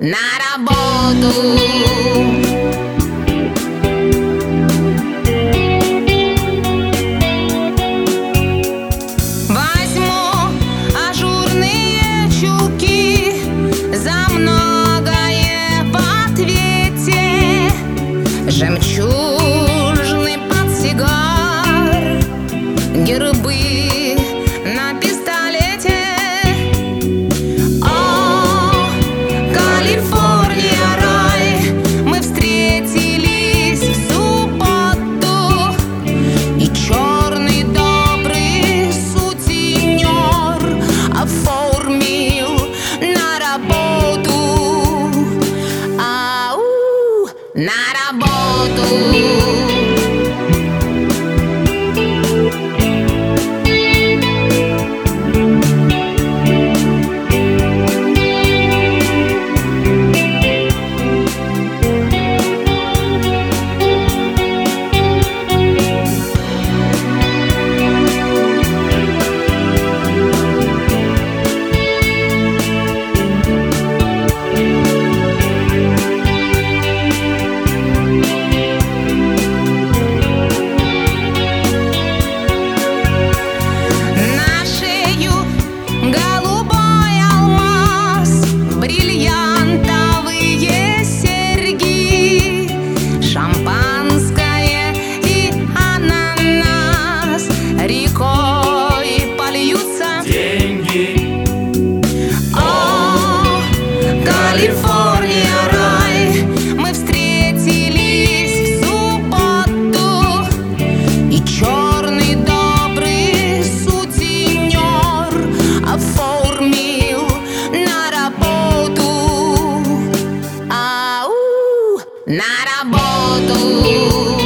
на работу. Возьму ажурные чулки, за многое в ответе, жемчужный портсигар, гербы на пистолете. О, Калифорния, рай, мы встретились в субботу, и черный добрый сутенер оформил на работу. Ау, на работу. Бриллиантовые серьги, шампанское и ананас, рекой польются деньги. О, Калифорния, рай, мы встретились в субботу, и черный добрый сутенер оформил на работу. Ау, на работу.